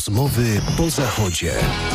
Rozmowy po Zachodzie.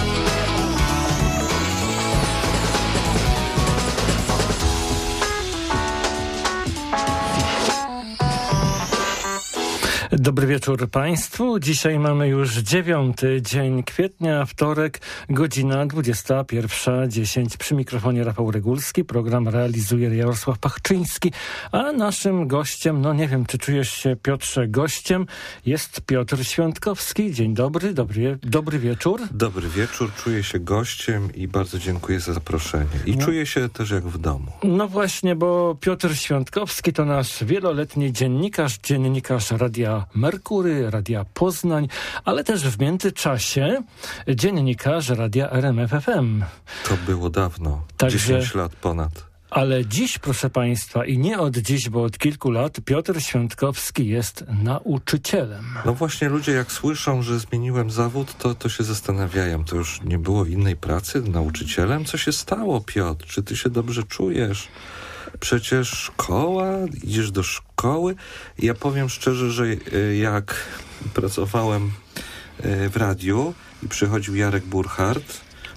Dobry wieczór Państwu. Dzisiaj mamy już 9 dzień kwietnia, wtorek, godzina 21:10. Przy mikrofonie Rafał Regulski. Program realizuje Jarosław Pachczyński, a naszym gościem, no nie wiem, czy czujesz się, Piotrze, gościem, jest Piotr Świątkowski. Dzień dobry, dobry wieczór. Dobry wieczór, czuję się gościem i bardzo dziękuję za zaproszenie. I czuję się też jak w domu. No właśnie, bo Piotr Świątkowski to nasz wieloletni dziennikarz Radia Merkury, Radia Poznań, ale też w międzyczasie dziennikarz Radia RMF FM. To było dawno, Także, 10 lat ponad. Ale dziś, proszę Państwa, i nie od dziś, bo od kilku lat, Piotr Świątkowski jest nauczycielem. No właśnie, ludzie jak słyszą, że zmieniłem zawód, to się zastanawiają. To już nie było innej pracy nauczycielem? Co się stało, Piotr? Czy ty się dobrze czujesz? Przecież szkoła, idziesz do szkoły. Ja powiem szczerze, że jak pracowałem w radiu i przychodził Jarek Burchardt,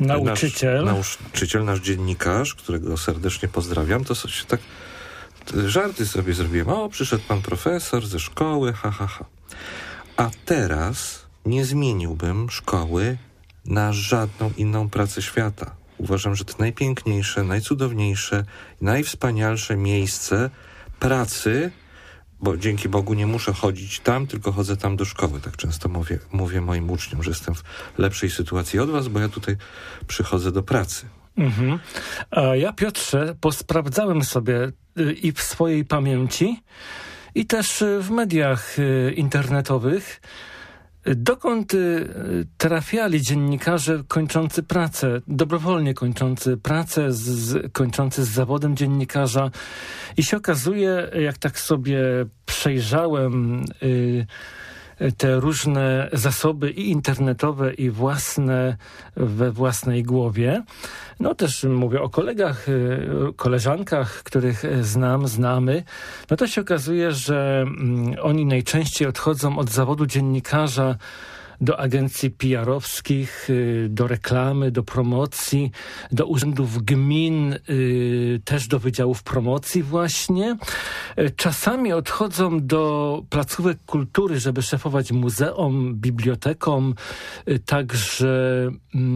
nasz dziennikarz, którego serdecznie pozdrawiam, to się tak żarty sobie zrobiłem. O, przyszedł pan profesor ze szkoły, ha, ha, ha. A teraz nie zmieniłbym szkoły na żadną inną pracę świata. Uważam, że to najpiękniejsze, najcudowniejsze, najwspanialsze miejsce pracy, bo dzięki Bogu nie muszę chodzić tam, tylko chodzę tam do szkoły. Tak często mówię moim uczniom, że jestem w lepszej sytuacji od was, bo ja tutaj przychodzę do pracy. Mhm. A ja, Piotrze, posprawdzałem sobie i w swojej pamięci, i też w mediach internetowych, dokąd trafiali dziennikarze kończący pracę, dobrowolnie kończący pracę, kończący z zawodem dziennikarza. I się okazuje, jak tak sobie przejrzałem te różne zasoby i internetowe, i własne we własnej głowie. No też mówię o kolegach, koleżankach, których znamy. No to się okazuje, że oni najczęściej odchodzą od zawodu dziennikarza do agencji PR-owskich, do reklamy, do promocji, do urzędów gmin, też do wydziałów promocji właśnie. Czasami odchodzą do placówek kultury, żeby szefować muzeum, bibliotekom, także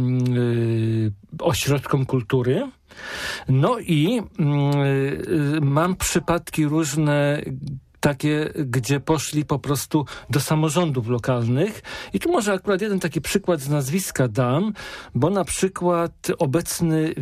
ośrodkom kultury. No i mam przypadki różne takie, gdzie poszli po prostu do samorządów lokalnych. I tu może akurat jeden taki przykład z nazwiska dam, bo na przykład obecny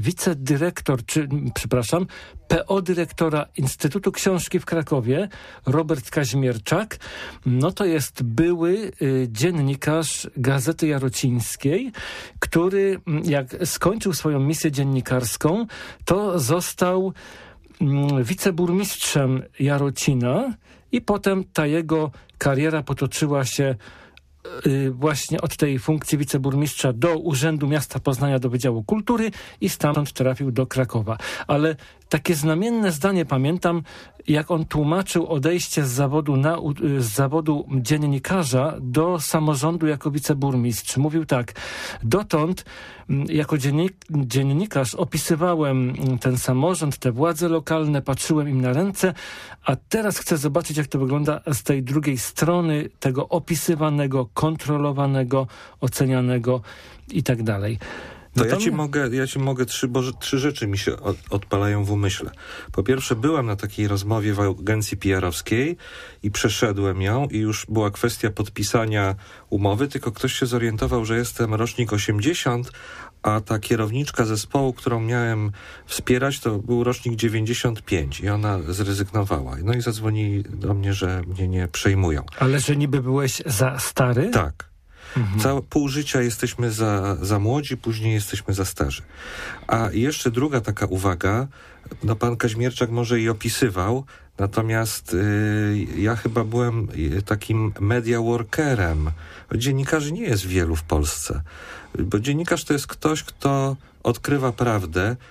PO dyrektora Instytutu Książki w Krakowie, Robert Kaźmierczak, no to jest były dziennikarz Gazety Jarocińskiej, który jak skończył swoją misję dziennikarską, to został wiceburmistrzem Jarocina i potem ta jego kariera potoczyła się właśnie od tej funkcji wiceburmistrza do Urzędu Miasta Poznania, do Wydziału Kultury i stamtąd trafił do Krakowa. Ale takie znamienne zdanie pamiętam, jak on tłumaczył odejście z zawodu dziennikarza do samorządu jako wiceburmistrz. Mówił tak: dotąd jako dziennikarz opisywałem ten samorząd, te władze lokalne, patrzyłem im na ręce, a teraz chcę zobaczyć, jak to wygląda z tej drugiej strony, tego opisywanego, kontrolowanego, ocenianego i tak dalej. To ja ci mogę trzy rzeczy mi się odpalają w umyśle. Po pierwsze, byłem na takiej rozmowie w agencji PR-owskiej i przeszedłem ją i już była kwestia podpisania umowy, tylko ktoś się zorientował, że jestem rocznik 80, a ta kierowniczka zespołu, którą miałem wspierać, to był rocznik 95 i ona zrezygnowała. No i zadzwonili do mnie, że mnie nie przejmują. Ale że niby byłeś za stary? Tak. Całe pół życia jesteśmy za młodzi, później jesteśmy za starzy. A jeszcze druga taka uwaga, no pan Kaźmierczak może i opisywał, natomiast ja chyba byłem takim media workerem. Dziennikarzy nie jest wielu w Polsce, bo dziennikarz to jest ktoś, kto odkrywa prawdę,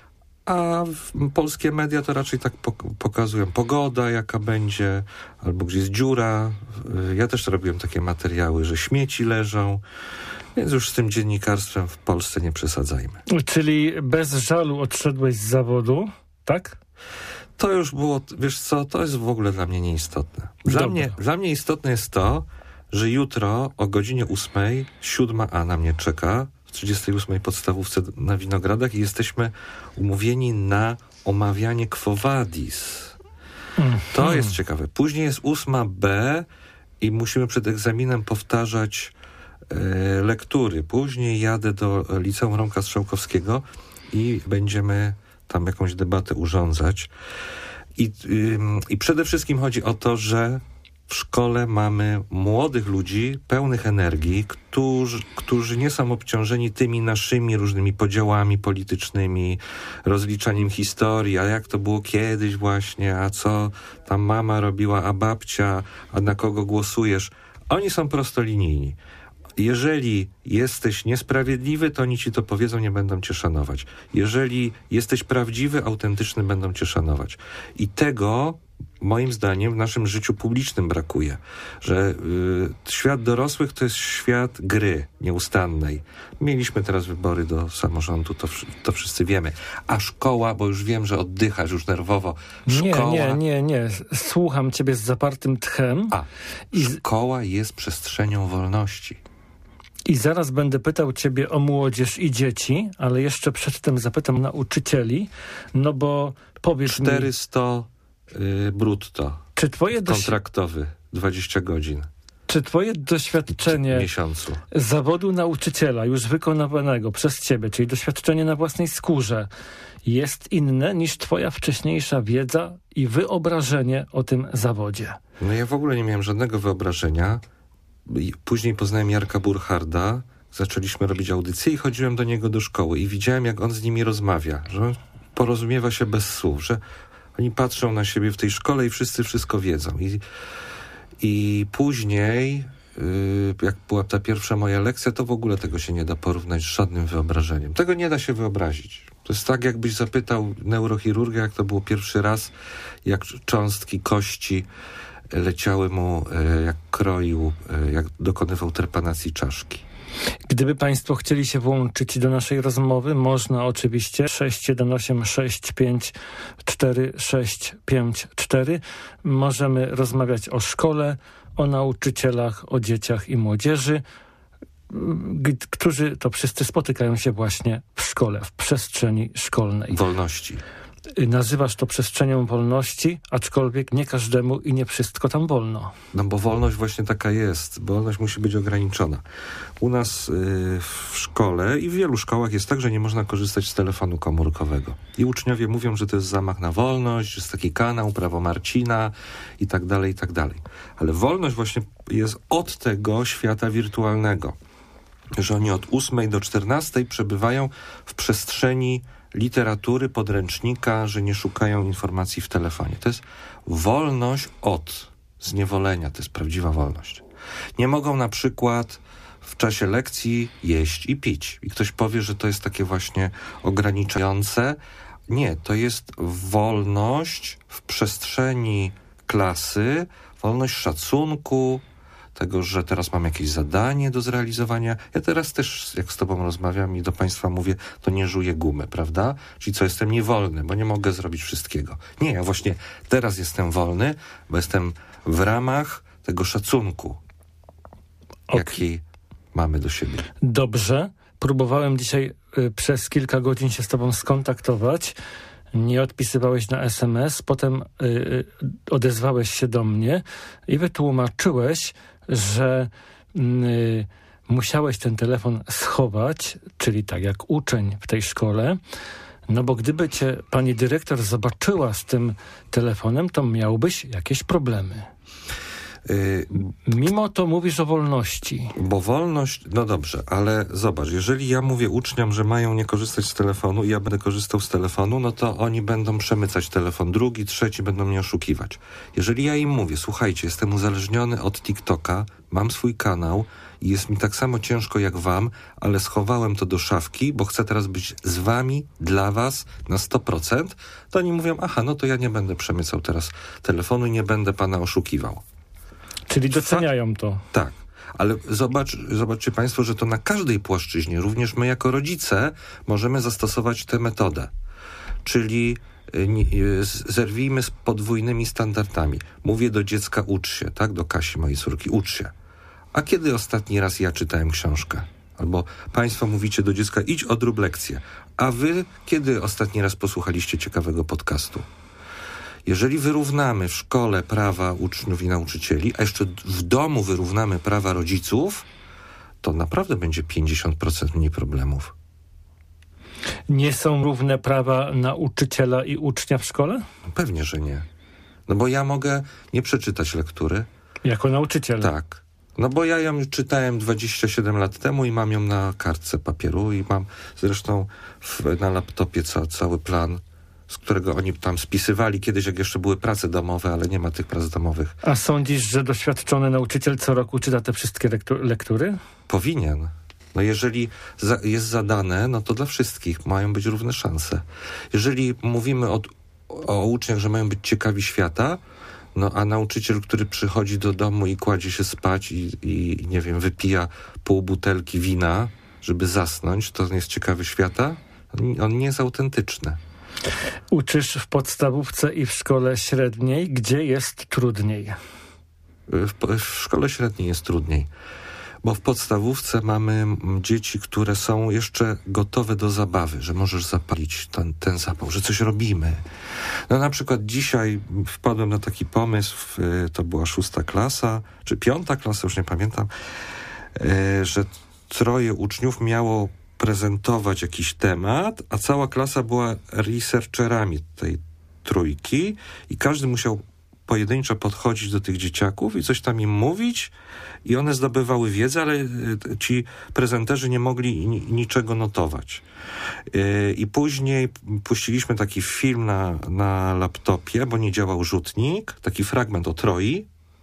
a polskie media to raczej tak pokazują pogoda, jaka będzie, albo gdzie jest dziura. Ja też robiłem takie materiały, że śmieci leżą, więc już z tym dziennikarstwem w Polsce nie przesadzajmy. Czyli bez żalu odszedłeś z zawodu, tak? To już było, wiesz co, to jest w ogóle dla mnie nieistotne. Dla mnie istotne jest to, że jutro o godzinie 8:00 7A na mnie czeka w 38. podstawówce na Winogradach i jesteśmy umówieni na omawianie Quo Vadis. To jest ciekawe. Później jest 8B i musimy przed egzaminem powtarzać lektury. Później jadę do Liceum Romka Strzałkowskiego i będziemy tam jakąś debatę urządzać. I przede wszystkim chodzi o to, że w szkole mamy młodych ludzi, pełnych energii, którzy nie są obciążeni tymi naszymi różnymi podziałami politycznymi, rozliczaniem historii, a jak to było kiedyś właśnie, a co tam mama robiła, a babcia, a na kogo głosujesz. Oni są prostolinijni. Jeżeli jesteś niesprawiedliwy, to oni ci to powiedzą, nie będą cię szanować. Jeżeli jesteś prawdziwy, autentyczny, będą cię szanować. I tego, moim zdaniem, w naszym życiu publicznym brakuje. Że świat dorosłych to jest świat gry nieustannej. Mieliśmy teraz wybory do samorządu, to wszyscy wiemy. A szkoła, bo już wiem, że oddychasz już nerwowo. Szkoła... Nie. Słucham ciebie z zapartym tchem. Szkoła jest przestrzenią wolności. I zaraz będę pytał ciebie o młodzież i dzieci, ale jeszcze przedtem zapytam nauczycieli, no bo powiedz 400 brutto. Czy twoje kontraktowy, 20 godzin. Czy twoje doświadczenie w miesiącu zawodu nauczyciela już wykonywanego przez ciebie, czyli doświadczenie na własnej skórze, jest inne niż twoja wcześniejsza wiedza i wyobrażenie o tym zawodzie? No ja w ogóle nie miałem żadnego wyobrażenia. Później poznałem Jarka Burcharda, zaczęliśmy robić audycje i chodziłem do niego do szkoły i widziałem, jak on z nimi rozmawia, że on porozumiewa się bez słów, że oni patrzą na siebie w tej szkole i wszyscy wszystko wiedzą. I później, jak była ta pierwsza moja lekcja, to w ogóle tego się nie da porównać z żadnym wyobrażeniem. Tego nie da się wyobrazić. To jest tak, jakbyś zapytał neurochirurga, jak to było pierwszy raz, jak cząstki kości leciały mu, jak kroił, jak dokonywał trepanacji czaszki. Gdyby państwo chcieli się włączyć do naszej rozmowy, można oczywiście 618 654 654. Możemy rozmawiać o szkole, o nauczycielach, o dzieciach i młodzieży, którzy to wszyscy spotykają się właśnie w szkole, w przestrzeni szkolnej. Wolności. Nazywasz to przestrzenią wolności, aczkolwiek nie każdemu i nie wszystko tam wolno. No bo wolność właśnie taka jest. Wolność musi być ograniczona. U nas w szkole i w wielu szkołach jest tak, że nie można korzystać z telefonu komórkowego. I uczniowie mówią, że to jest zamach na wolność, że jest taki kanał, prawo Marcina i tak dalej, i tak dalej. Ale wolność właśnie jest od tego świata wirtualnego. Że oni od 8 do 14 przebywają w przestrzeni literatury, podręcznika, że nie szukają informacji w telefonie. To jest wolność od zniewolenia. To jest prawdziwa wolność. Nie mogą na przykład w czasie lekcji jeść i pić. I ktoś powie, że to jest takie właśnie ograniczające. Nie, to jest wolność w przestrzeni klasy, wolność szacunku, tego, że teraz mam jakieś zadanie do zrealizowania. Ja teraz też, jak z tobą rozmawiam i do państwa mówię, to nie żuję gumy, prawda? Czyli co, jestem niewolny, bo nie mogę zrobić wszystkiego. Nie, ja właśnie teraz jestem wolny, bo jestem w ramach tego szacunku, jaki mamy do siebie. Dobrze. Próbowałem dzisiaj przez kilka godzin się z tobą skontaktować. Nie odpisywałeś na SMS, potem odezwałeś się do mnie i wytłumaczyłeś, że musiałeś ten telefon schować, czyli tak jak uczeń w tej szkole, no bo gdyby cię pani dyrektor zobaczyła z tym telefonem, to miałbyś jakieś problemy. Mimo to mówisz o wolności. Bo wolność, no dobrze, ale zobacz, jeżeli ja mówię uczniom, że mają nie korzystać z telefonu i ja będę korzystał z telefonu, no to oni będą przemycać telefon, drugi, trzeci będą mnie oszukiwać. Jeżeli ja im mówię, słuchajcie, jestem uzależniony od TikToka, mam swój kanał i jest mi tak samo ciężko jak wam, ale schowałem to do szafki, bo chcę teraz być z wami, dla was, na 100%, to oni mówią, aha, no to ja nie będę przemycał teraz telefonu i nie będę pana oszukiwał. Czyli doceniają to. Tak, ale zobaczcie państwo, że to na każdej płaszczyźnie, również my jako rodzice możemy zastosować tę metodę. Czyli zerwijmy z podwójnymi standardami. Mówię do dziecka, ucz się, tak? Do Kasi, mojej córki, ucz się. A kiedy ostatni raz ja czytałem książkę? Albo państwo mówicie do dziecka, idź odrób lekcję. A wy kiedy ostatni raz posłuchaliście ciekawego podcastu? Jeżeli wyrównamy w szkole prawa uczniów i nauczycieli, a jeszcze w domu wyrównamy prawa rodziców, to naprawdę będzie 50% mniej problemów. Nie są równe prawa nauczyciela i ucznia w szkole? No pewnie, że nie. No bo ja mogę nie przeczytać lektury. Jako nauczyciel? Tak. No bo ja ją czytałem 27 lat temu i mam ją na kartce papieru i mam zresztą na laptopie cały plan, z którego oni tam spisywali kiedyś, jak jeszcze były prace domowe, ale nie ma tych prac domowych. A sądzisz, że doświadczony nauczyciel co roku czyta te wszystkie lektury? Powinien. No jeżeli jest zadane, no to dla wszystkich mają być równe szanse. Jeżeli mówimy o uczniach, że mają być ciekawi świata, no a nauczyciel, który przychodzi do domu i kładzie się spać i nie wiem, wypija pół butelki wina, żeby zasnąć, to on jest ciekawy świata? On nie jest autentyczny. Uczysz w podstawówce i w szkole średniej. Gdzie jest trudniej? W szkole średniej jest trudniej, bo w podstawówce mamy dzieci, które są jeszcze gotowe do zabawy, że możesz zapalić ten zapał, że coś robimy. No na przykład dzisiaj wpadłem na taki pomysł, to była 6. klasa, czy 5. klasa, już nie pamiętam, że 3 uczniów miało prezentować jakiś temat, a cała klasa była researcherami tej trójki i każdy musiał pojedynczo podchodzić do tych dzieciaków i coś tam im mówić i one zdobywały wiedzę, ale ci prezenterzy nie mogli niczego notować. I później puściliśmy taki film na laptopie, bo nie działał rzutnik, taki fragment o Troi.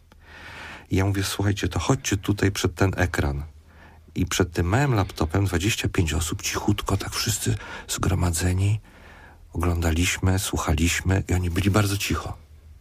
I ja mówię, słuchajcie, to chodźcie tutaj przed ten ekran. I przed tym małym laptopem 25 osób cichutko, tak wszyscy zgromadzeni, oglądaliśmy, słuchaliśmy i oni byli bardzo cicho.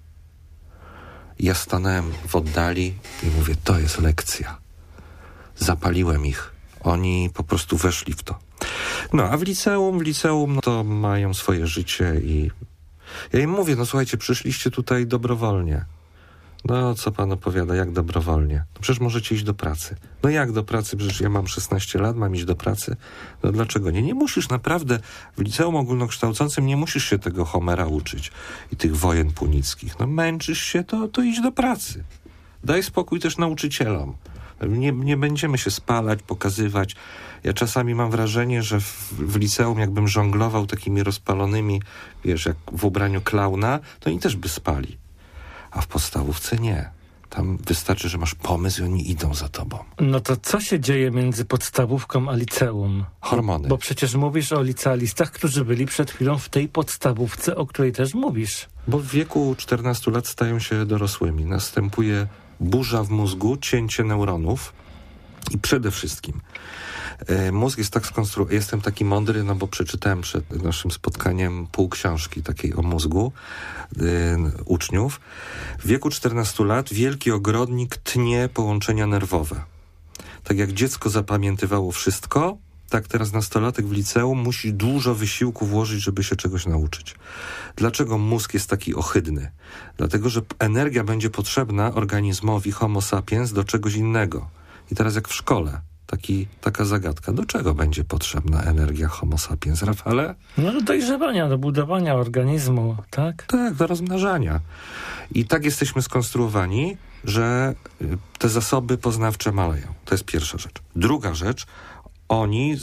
Ja stanąłem w oddali i mówię, to jest lekcja. Zapaliłem ich. Oni po prostu weszli w to. No, a w liceum no to mają swoje życie i ja im mówię, no słuchajcie, przyszliście tutaj dobrowolnie. No, co pan opowiada, jak dobrowolnie? No przecież możecie iść do pracy. No jak do pracy? Przecież ja mam 16 lat, mam iść do pracy. No dlaczego nie? Nie musisz naprawdę, w liceum ogólnokształcącym nie musisz się tego Homera uczyć i tych wojen punickich. No męczysz się, to idź do pracy. Daj spokój też nauczycielom. Nie będziemy się spalać, pokazywać. Ja czasami mam wrażenie, że w liceum jakbym żonglował takimi rozpalonymi, wiesz, jak w ubraniu klauna, to oni też by spali. A w podstawówce nie. Tam wystarczy, że masz pomysł i oni idą za tobą. No to co się dzieje między podstawówką a liceum? Hormony. Bo przecież mówisz o licealistach, którzy byli przed chwilą w tej podstawówce, o której też mówisz. Bo w wieku 14 lat stają się dorosłymi. Następuje burza w mózgu, cięcie neuronów i przede wszystkim mózg jest tak skonstruowany. Jestem taki mądry, no bo przeczytałem przed naszym spotkaniem pół książki takiej o mózgu uczniów. W wieku 14 lat wielki ogrodnik tnie połączenia nerwowe. Tak jak dziecko zapamiętywało wszystko, tak teraz nastolatek w liceum musi dużo wysiłku włożyć, żeby się czegoś nauczyć. Dlaczego mózg jest taki ohydny? Dlatego, że energia będzie potrzebna organizmowi Homo sapiens do czegoś innego. I teraz jak w szkole. Taka zagadka. Do czego będzie potrzebna energia Homo sapiens, Rafale? No do dojrzewania, do budowania organizmu, tak? Tak, do rozmnażania. I tak jesteśmy skonstruowani, że te zasoby poznawcze maleją. To jest pierwsza rzecz. Druga rzecz, oni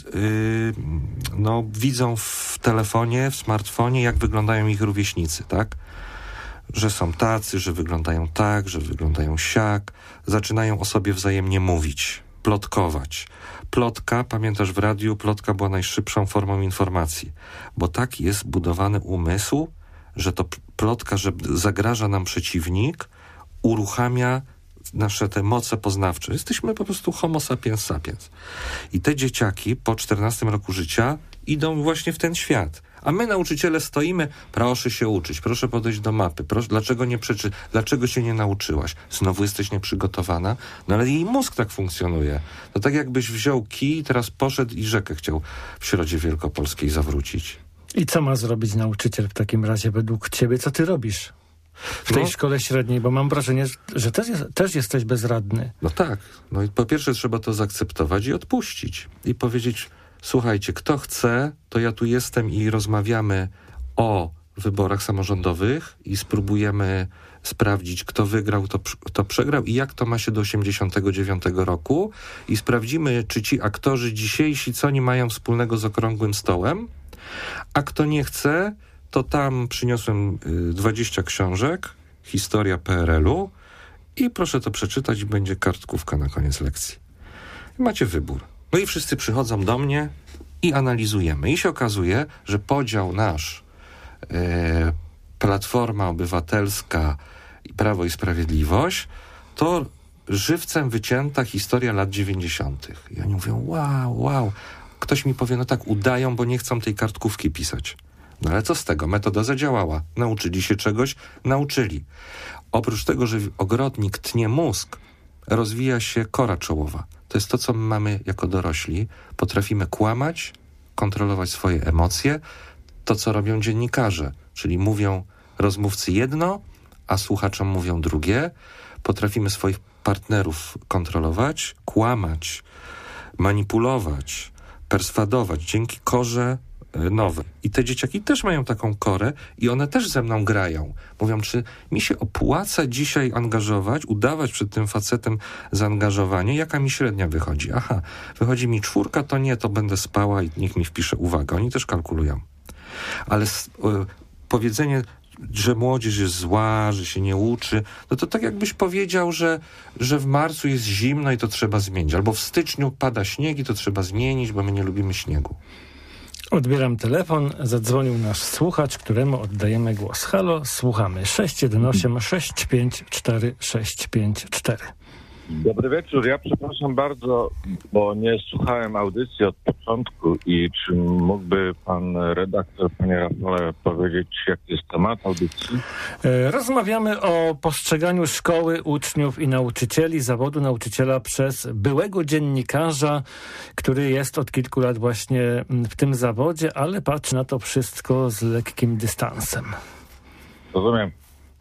widzą w telefonie, w smartfonie, jak wyglądają ich rówieśnicy, tak? że są tacy, że wyglądają tak, że wyglądają siak. Zaczynają o sobie wzajemnie mówić, plotkować. Plotka, pamiętasz w radiu, plotka była najszybszą formą informacji, bo tak jest budowany umysł, że to plotka, że zagraża nam przeciwnik, uruchamia nasze te moce poznawcze. Jesteśmy po prostu homo sapiens sapiens. I te dzieciaki po 14 roku życia idą właśnie w ten świat. A my, nauczyciele, stoimy, proszę się uczyć, proszę podejść do mapy, dlaczego się nie nauczyłaś? Znowu jesteś nieprzygotowana? No ale jej mózg tak funkcjonuje. To tak jakbyś wziął kij i teraz poszedł i rzekę chciał w Środzie Wielkopolskiej zawrócić. I co ma zrobić nauczyciel w takim razie według ciebie? Co ty robisz w tej szkole średniej? Bo mam wrażenie, że też jesteś bezradny. No tak. No i po pierwsze trzeba to zaakceptować i odpuścić. I powiedzieć, słuchajcie, kto chce, to ja tu jestem i rozmawiamy o wyborach samorządowych i spróbujemy sprawdzić, kto wygrał, kto przegrał i jak to ma się do 89 roku i sprawdzimy, czy ci aktorzy dzisiejsi, co oni mają wspólnego z okrągłym stołem, a kto nie chce, to tam przyniosłem 20 książek, historia PRL-u i proszę to przeczytać i będzie kartkówka na koniec lekcji. I macie wybór. No i wszyscy przychodzą do mnie i analizujemy. I się okazuje, że podział nasz, Platforma Obywatelska i Prawo i Sprawiedliwość, to żywcem wycięta historia lat 90. I oni mówią, wow. Ktoś mi powie, no tak, udają, bo nie chcą tej kartkówki pisać. No ale co z tego? Metoda zadziałała. Nauczyli się czegoś? Nauczyli. Oprócz tego, że ogrodnik tnie mózg, rozwija się kora czołowa. To jest to, co my mamy jako dorośli. Potrafimy kłamać, kontrolować swoje emocje. To, co robią dziennikarze, czyli mówią rozmówcy jedno, a słuchaczom mówią drugie. Potrafimy swoich partnerów kontrolować, kłamać, manipulować, perswadować dzięki korze nowej. I te dzieciaki też mają taką korę i one też ze mną grają. Mówią, czy mi się opłaca dzisiaj angażować, udawać przed tym facetem zaangażowanie, jaka mi średnia wychodzi? Aha, wychodzi mi 4, to nie, to będę spała i niech mi wpisze uwagę. Oni też kalkulują. Ale powiedzenie, że młodzież jest zła, że się nie uczy, no to tak jakbyś powiedział, że w marcu jest zimno i to trzeba zmienić. Albo w styczniu pada śnieg i to trzeba zmienić, bo my nie lubimy śniegu. Odbieram telefon, zadzwonił nasz słuchacz, któremu oddajemy głos. Halo, słuchamy. 618-654-654. Dobry wieczór. Ja przepraszam bardzo, bo nie słuchałem audycji od początku i czy mógłby pan redaktor, panie Rafale, powiedzieć, jaki jest temat audycji? Rozmawiamy o postrzeganiu szkoły, uczniów i nauczycieli, zawodu nauczyciela przez byłego dziennikarza, który jest od kilku lat właśnie w tym zawodzie, ale patrzy na to wszystko z lekkim dystansem. Rozumiem.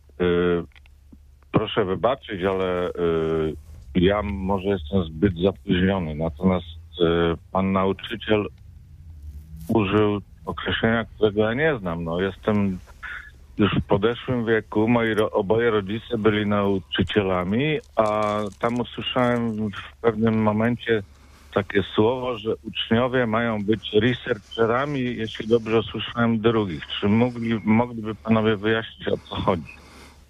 Proszę wybaczyć, ale ja może jestem zbyt zapóźniony, natomiast pan nauczyciel użył określenia, którego ja nie znam. No, jestem już w podeszłym wieku, oboje rodzice byli nauczycielami, a tam usłyszałem w pewnym momencie takie słowo, że uczniowie mają być researcherami, jeśli dobrze usłyszałem drugich. Czy mogliby panowie wyjaśnić, o co chodzi?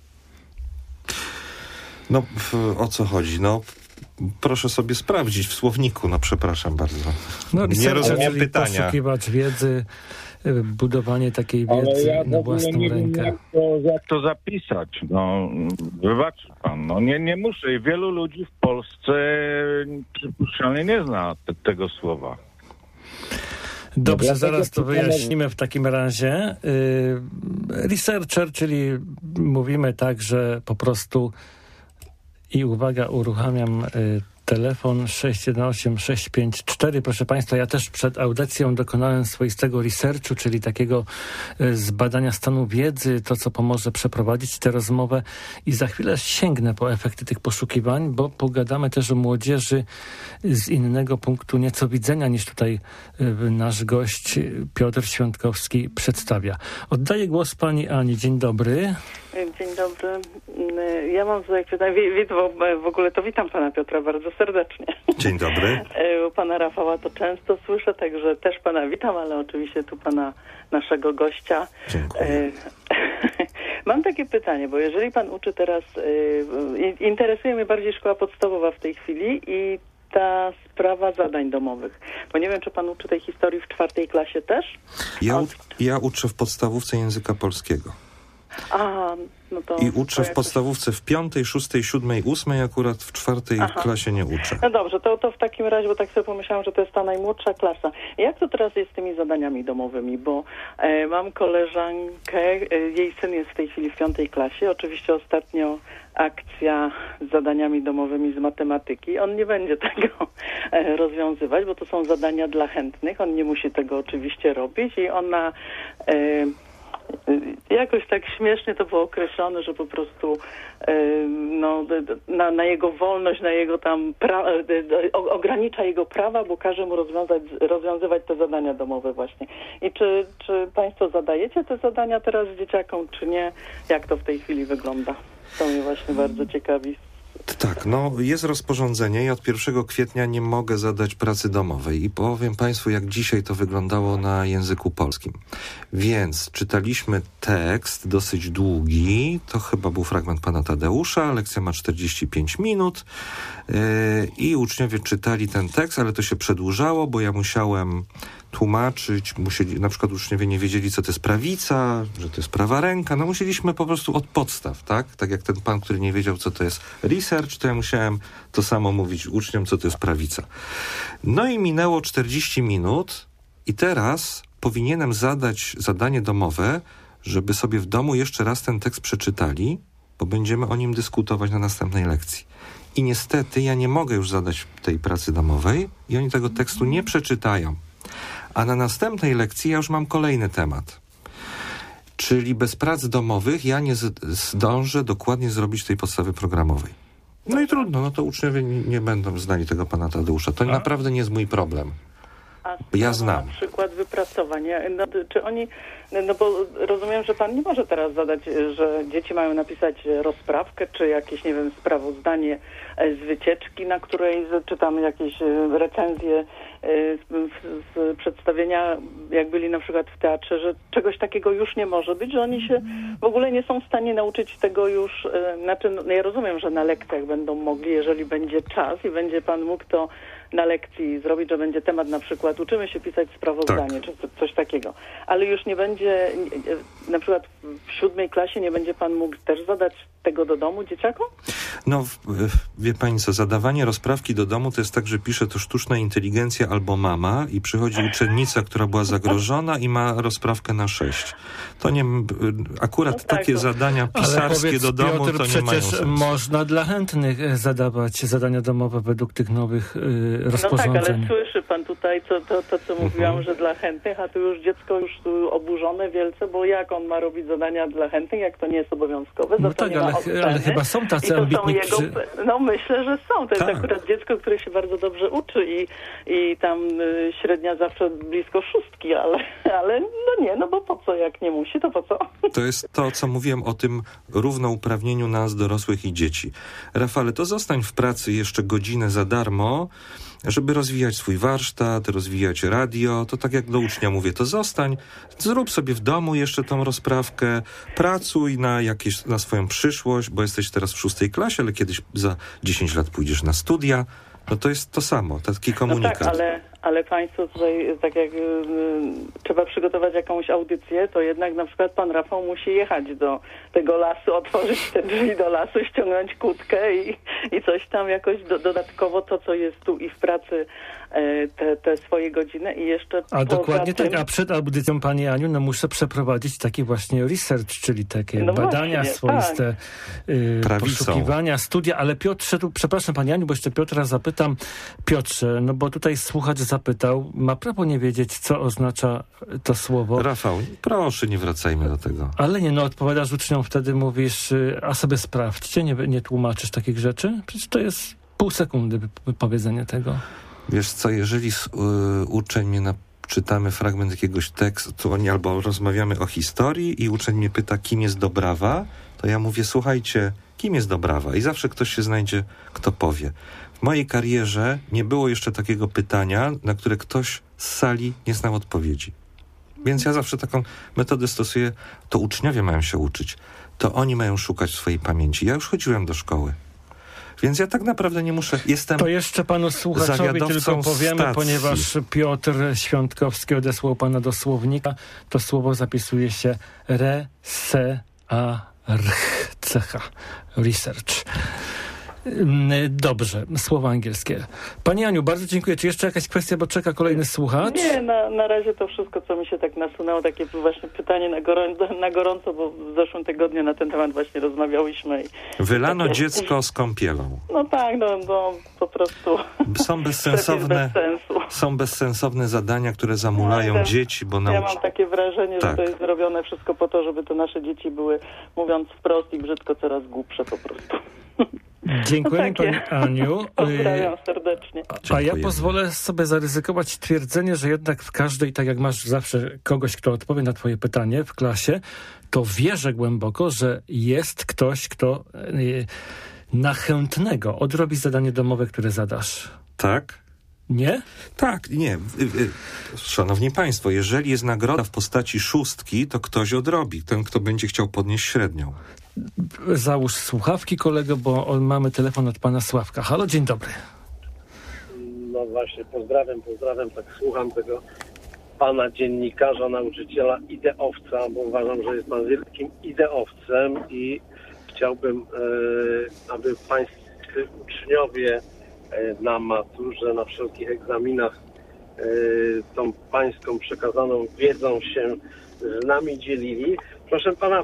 No, o co chodzi? No, proszę sobie sprawdzić w słowniku, no przepraszam bardzo. No, nie rozumiem pytania. Poszukiwać wiedzy, budowanie takiej wiedzy na własną rękę. Jak to zapisać? No, wybaczy pan, no nie muszę. I wielu ludzi w Polsce przypuszczalnie nie zna tego słowa. Dobrze, zaraz to wyjaśnimy w takim razie. Researcher, czyli mówimy tak, że po prostu i uwaga, uruchamiam telefon 618-654. Proszę Państwa, ja też przed audycją dokonałem swoistego researchu, czyli takiego zbadania stanu wiedzy, to co pomoże przeprowadzić tę rozmowę i za chwilę sięgnę po efekty tych poszukiwań, bo pogadamy też o młodzieży z innego punktu nieco widzenia niż tutaj nasz gość Piotr Świątkowski przedstawia. Oddaję głos pani Ani. Dzień dobry. Dzień dobry. Ja mam tutaj pytanie, w ogóle to witam pana Piotra bardzo serdecznie. Dzień dobry. U pana Rafała to często słyszę, także też pana witam, ale oczywiście tu pana naszego gościa. Dziękuję. Mam takie pytanie, bo jeżeli pan uczy teraz, interesuje mnie bardziej szkoła podstawowa w tej chwili i ta sprawa zadań domowych. Bo nie wiem, czy pan uczy tej historii w 4. klasie też? Ja uczę w podstawówce języka polskiego. No to I uczę w podstawówce w 5., 6., 7., 8., akurat w 4. klasie nie uczę. No dobrze, to w takim razie, bo tak sobie pomyślałam, że to jest ta najmłodsza klasa. Jak to teraz jest z tymi zadaniami domowymi? Bo mam koleżankę, jej syn jest w tej chwili w 5. klasie. Oczywiście ostatnio akcja z zadaniami domowymi z matematyki. On nie będzie tego rozwiązywać, bo to są zadania dla chętnych. On nie musi tego oczywiście robić i ona... jakoś tak śmiesznie to było określone, że po prostu na jego wolność, na jego tam ogranicza jego prawa, bo każe mu rozwiązywać te zadania domowe właśnie. I czy państwo zadajecie te zadania teraz dzieciakom, czy nie? Jak to w tej chwili wygląda? To mnie właśnie bardzo ciekawi. Tak, jest rozporządzenie i od 1 kwietnia nie mogę zadać pracy domowej i powiem państwu, jak dzisiaj to wyglądało na języku polskim. Więc czytaliśmy tekst dosyć długi, to chyba był fragment pana Tadeusza, lekcja ma 45 minut i uczniowie czytali ten tekst, ale to się przedłużało, bo ja musiałem tłumaczyć, na przykład uczniowie nie wiedzieli, co to jest prawica, że to jest prawa ręka, musieliśmy po prostu od podstaw, tak? Tak jak ten pan, który nie wiedział, co to jest research, to ja musiałem to samo mówić uczniom, co to jest prawica. I minęło 40 minut i teraz powinienem zadać zadanie domowe, żeby sobie w domu jeszcze raz ten tekst przeczytali, bo będziemy o nim dyskutować na następnej lekcji. I niestety ja nie mogę już zadać tej pracy domowej i oni tego tekstu nie przeczytają. A na następnej lekcji ja już mam kolejny temat. Czyli bez prac domowych ja nie zdążę dokładnie zrobić tej podstawy programowej. I trudno, to uczniowie nie będą znali tego pana Tadeusza. To naprawdę nie jest mój problem. Ja znam. Na przykład wypracowań. Czy oni... bo rozumiem, że pan nie może teraz zadać, że dzieci mają napisać rozprawkę, czy jakieś, nie wiem, sprawozdanie z wycieczki, na której czytamy jakieś recenzje z przedstawienia, jak byli na przykład w teatrze, że czegoś takiego już nie może być, że oni się w ogóle nie są w stanie nauczyć tego już. Ja rozumiem, że na lekcjach będą mogli, jeżeli będzie czas i będzie pan mógł to na lekcji zrobić, że będzie temat na przykład uczymy się pisać sprawozdanie, czy coś takiego. Ale już nie będzie, na przykład w 7. klasie nie będzie pan mógł też zadać tego do domu dzieciakom? Wie pani co, zadawanie rozprawki do domu to jest tak, że pisze to sztuczna inteligencja albo mama i przychodzi uczennica, która była zagrożona i ma rozprawkę na 6. To nie, akurat takie zadania pisarskie do domu, Piotr, to nie mają sensu. Można dla chętnych zadawać zadania domowe według tych nowych rozporządzeń. No tak, ale słyszy pan tutaj to co mówiłam, że dla chętnych, a tu już dziecko już tu oburzone wielce, bo jak on ma robić zadania dla chętnych, jak to nie jest obowiązkowe? Ale chyba są tacy ambitni. Myślę, że są. To jest akurat dziecko, które się bardzo dobrze uczy i tam średnia zawsze blisko 6, ale bo po co, jak nie musi, to po co? To jest to, co mówiłem o tym równouprawnieniu nas, dorosłych i dzieci. Rafale, to zostań w pracy jeszcze godzinę za darmo, żeby rozwijać swój warsztat, rozwijać radio, to tak jak do ucznia mówię, to zostań, zrób sobie w domu jeszcze tą rozprawkę, pracuj na swoją przyszłość, bo jesteś teraz w 6. klasie, ale kiedyś za 10 lat pójdziesz na studia, to jest to samo, taki komunikat. No tak, ale państwo tutaj, tak jak trzeba przygotować jakąś audycję, to jednak na przykład pan Rafał musi jechać do tego lasu, otworzyć te drzwi do lasu, ściągnąć kłódkę i coś tam jakoś dodatkowo to, co jest tu i w pracy, te swoje godziny i jeszcze... A dokładnie tak, a przed audycją pani Aniu, muszę przeprowadzić taki właśnie research, czyli takie badania swoiste, poszukiwania, studia, ale Piotrze, przepraszam pani Aniu, bo jeszcze Piotra zapytam. Piotrze, bo tutaj słuchacz zapytał, ma prawo nie wiedzieć, co oznacza to słowo. Rafał, proszę, nie wracajmy do tego. Ale nie, odpowiadasz uczniom, wtedy mówisz, a sobie sprawdźcie, nie tłumaczysz takich rzeczy? Przecież to jest pół sekundy powiedzenie tego. Wiesz co, jeżeli uczeń czytamy fragment jakiegoś tekstu, albo rozmawiamy o historii i uczeń mnie pyta, kim jest Dobrawa, to ja mówię, słuchajcie, kim jest Dobrawa? I zawsze ktoś się znajdzie, kto powie. W mojej karierze nie było jeszcze takiego pytania, na które ktoś z sali nie znał odpowiedzi. Więc ja zawsze taką metodę stosuję, to uczniowie mają się uczyć. to oni mają szukać swojej pamięci. Ja już chodziłem do szkoły. Więc ja tak naprawdę nie muszę... To jeszcze panu słuchaczowi tylko powiemy, stacji. Ponieważ Piotr Świątkowski odesłał pana do słownika. To słowo zapisuje się research. Research. Dobrze, słowa angielskie. Pani Aniu, bardzo dziękuję. Czy jeszcze jakaś kwestia, bo czeka kolejny słuchacz? Nie, na razie to wszystko, co mi się tak nasunęło, takie właśnie pytanie na gorąco, bo w zeszłym tygodniu na ten temat właśnie rozmawiałyśmy. Wylano dziecko z kąpielą. No tak, no po prostu... Są bezsensowne zadania, które zamulają dzieci, bo Ja mam takie wrażenie, że to jest robione wszystko po to, żeby to nasze dzieci były, mówiąc wprost i brzydko, coraz głupsze po prostu. Dziękuję Pani Aniu. Pozdrawiam serdecznie. A ja pozwolę sobie zaryzykować twierdzenie, że jednak w każdej, tak jak masz zawsze kogoś, kto odpowie na twoje pytanie w klasie, to wierzę głęboko, że jest ktoś, kto na chętnego odrobi zadanie domowe, które zadasz. Tak? Nie? Tak, nie. Szanowni Państwo, jeżeli jest nagroda w postaci 6, to ktoś odrobi. Ten, kto będzie chciał podnieść średnią. Załóż słuchawki, kolego, bo mamy telefon od pana Sławka. Halo, dzień dobry. No właśnie, pozdrawiam, tak słucham tego pana dziennikarza, nauczyciela, ideowca, bo uważam, że jest pan wielkim ideowcem i chciałbym, aby pańscy uczniowie na maturze, na wszelkich egzaminach tą pańską przekazaną wiedzą się z nami dzielili. Proszę pana,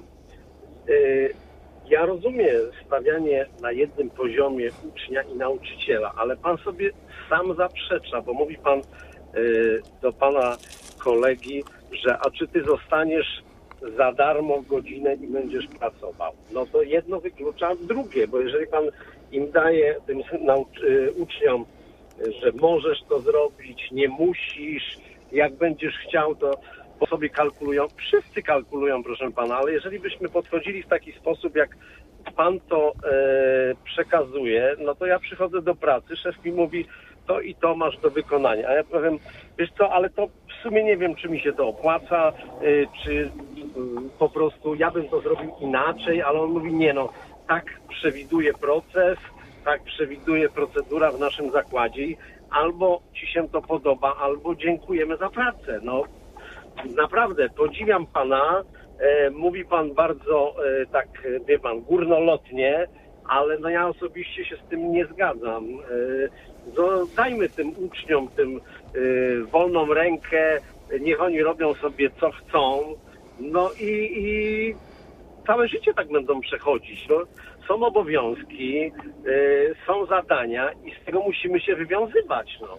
ja rozumiem stawianie na jednym poziomie ucznia i nauczyciela, ale pan sobie sam zaprzecza, bo mówi pan do pana kolegi, że a czy ty zostaniesz za darmo godzinę i będziesz pracował. No to jedno wyklucza drugie, bo jeżeli pan im daje, tym uczniom, że możesz to zrobić, nie musisz, jak będziesz chciał, to po sobie kalkulują. Wszyscy kalkulują, proszę pana, ale jeżeli byśmy podchodzili w taki sposób, jak pan to przekazuje, no to ja przychodzę do pracy, szef mi mówi, to i to masz do wykonania. A ja powiem, wiesz co, ale to w sumie nie wiem, czy mi się to opłaca, czy po prostu ja bym to zrobił inaczej, ale on mówi, nie no, tak przewiduje proces, tak przewiduje procedura w naszym zakładzie i albo ci się to podoba, albo dziękujemy za pracę. No naprawdę, podziwiam pana, mówi pan bardzo tak, wie pan, górnolotnie, ale no ja osobiście się z tym nie zgadzam. Dajmy tym uczniom tym wolną rękę, niech oni robią sobie co chcą, no i całe życie tak będą przechodzić. No, są obowiązki, są zadania i z tego musimy się wywiązywać. No.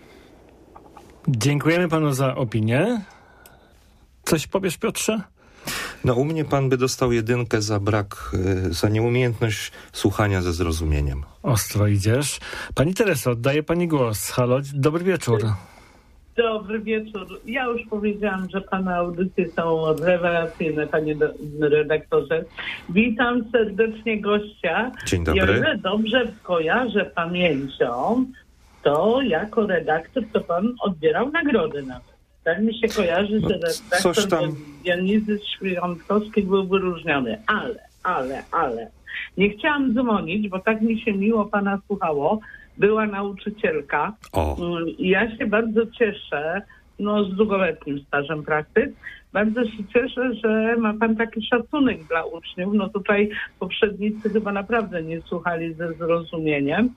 Dziękujemy panu za opinię. Coś powiesz, Piotrze? No u mnie pan by dostał 1 za brak, za nieumiejętność słuchania ze zrozumieniem. Ostro idziesz. Pani Tereso, oddaję pani głos. Halo, dobry wieczór. Dobry wieczór. Ja już powiedziałam, że pana audycje są rewelacyjne, panie redaktorze. Witam serdecznie gościa. Dzień dobry. Ja ile dobrze kojarzę pamięcią, to jako redaktor to pan odbierał nagrody nawet. Tak mi się kojarzy, że redaktor Dionizy Świątkowskiej był wyróżniony. Ale nie chciałam dzwonić, bo tak mi się miło pana słuchało. Była nauczycielka. I ja się bardzo cieszę, z długoletnim stażem praktyk, bardzo się cieszę, że ma pan taki szacunek dla uczniów. No tutaj poprzednicy chyba naprawdę nie słuchali ze zrozumieniem.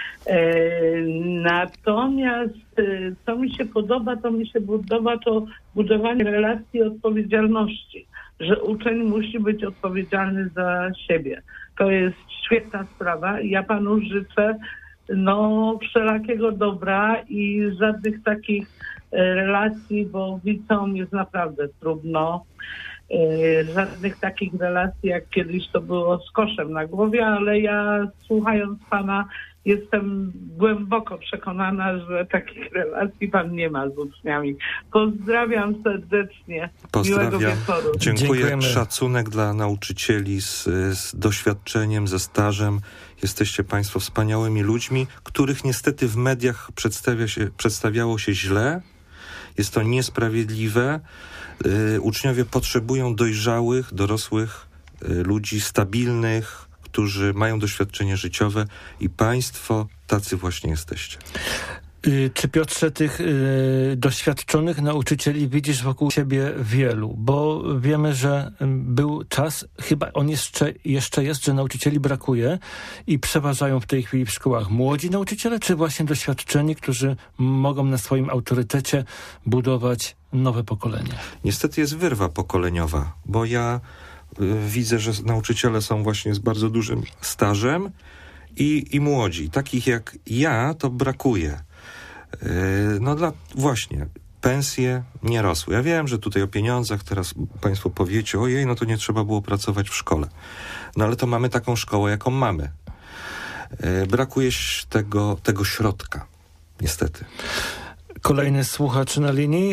Natomiast co mi się podoba, to budowanie relacji odpowiedzialności, że uczeń musi być odpowiedzialny za siebie. To jest świetna sprawa. Ja panu życzę wszelakiego dobra i żadnych takich relacji, bo liceum jest naprawdę trudno. Żadnych takich relacji, jak kiedyś to było z koszem na głowie, ale ja słuchając pana jestem głęboko przekonana, że takich relacji pan nie ma z uczniami. Pozdrawiam serdecznie. Miłego wieczoru. Dziękuję. Szacunek dla nauczycieli z doświadczeniem, ze stażem. Jesteście państwo wspaniałymi ludźmi, których niestety w mediach przedstawiało się źle. Jest to niesprawiedliwe. Uczniowie potrzebują dojrzałych, dorosłych ludzi stabilnych, którzy mają doświadczenie życiowe i państwo tacy właśnie jesteście. Czy, Piotrze, tych doświadczonych nauczycieli widzisz wokół siebie wielu? Bo wiemy, że był czas, chyba on jeszcze jest, że nauczycieli brakuje i przeważają w tej chwili w szkołach młodzi nauczyciele, czy właśnie doświadczeni, którzy mogą na swoim autorytecie budować nowe pokolenie? Niestety jest wyrwa pokoleniowa, bo ja widzę, że nauczyciele są właśnie z bardzo dużym stażem i młodzi. Takich jak ja to brakuje. Właśnie, pensje nie rosły. Ja wiem, że tutaj o pieniądzach teraz państwo powiecie, ojej, no to nie trzeba było pracować w szkole. No ale to mamy taką szkołę, jaką mamy. Brakuje tego środka, niestety. Kolejny słuchacz na linii